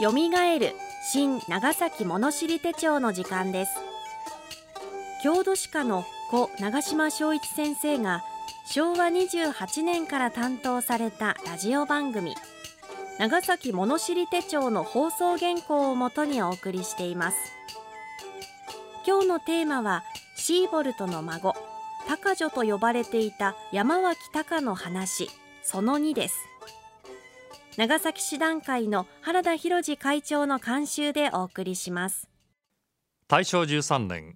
よみがえる新長崎物知り手帳の時間です。郷土史家の故長島昭一先生が昭和28年から担当されたラジオ番組長崎物知り手帳の放送原稿をもとにお送りしています。今日のテーマはシーボルトの孫高女と呼ばれていた山脇高の話その2です。長崎市団会の原田博次会長の監修でお送りします。 大正13年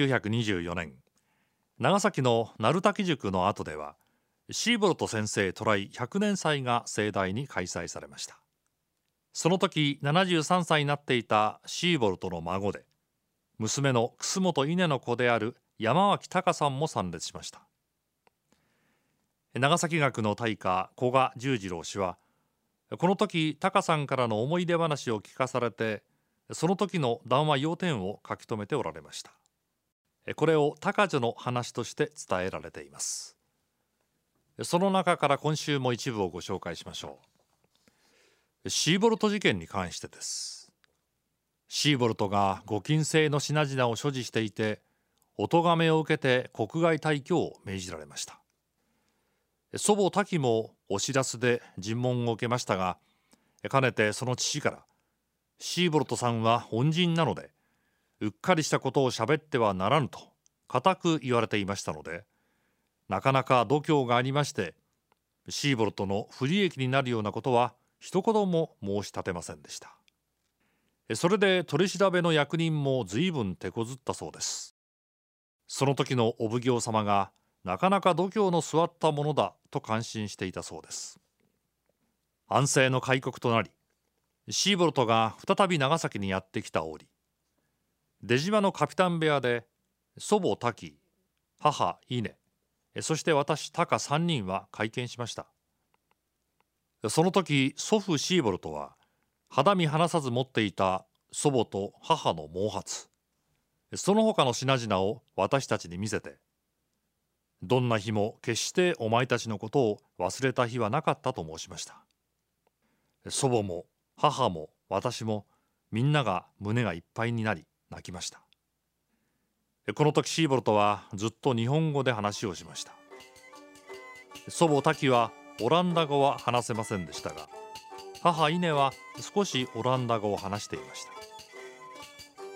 1924年、長崎の鳴滝塾の後ではシーボルト先生渡来100年祭が盛大に開催されました。その時73歳になっていたシーボルトの孫で娘の楠本稲の子である山脇隆さんも参列しました。長崎学の大家古賀十次郎氏はこの時隆さんからの思い出話を聞かされてその時の談話要点を書き留めておられました。これを高女の話として伝えられています。その中から今週も一部をご紹介しましょう。シーボルト事件に関してです。シーボルトが御禁制の品々を所持していてお咎めを受けて国外退去を命じられました。祖母滝もお知らせで尋問を受けましたが、かねてその父からシーボルトさんは恩人なのでうっかりしたことをしゃべってはならぬと固く言われていましたので、なかなか度胸がありましてシーボルトの不利益になるようなことは一言も申し立てませんでした。それで取り調べの役人も随分手こずったそうです。その時のお奉行様がなかなか度胸の据わったものだと感心していたそうです。安政の開国となりシーボルトが再び長崎にやってきた折、出島のカピタン部屋で祖母滝、母稲、そして私高3人は会見しました。その時祖父シーボルトは肌身離さず持っていた祖母と母の毛髪、その他の品々を私たちに見せて、どんな日も決してお前たちのことを忘れた日はなかったと申しました。祖母も母も私もみんなが胸がいっぱいになり泣きました。この時シーボルトはずっと日本語で話をしました。祖母滝はオランダ語は話せませんでしたが、母稲は少しオランダ語を話していました。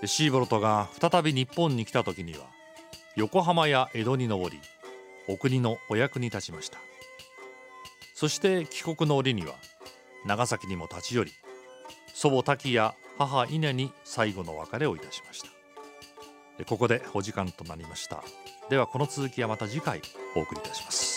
シーボルトが再び日本に来た時には横浜や江戸に上りお国のお役に立ちました。そして帰国の折には長崎にも立ち寄り、祖母滝や母稲に最後の別れをいたしました。ここでお時間となりました。ではこの続きはまた次回お送りいたします。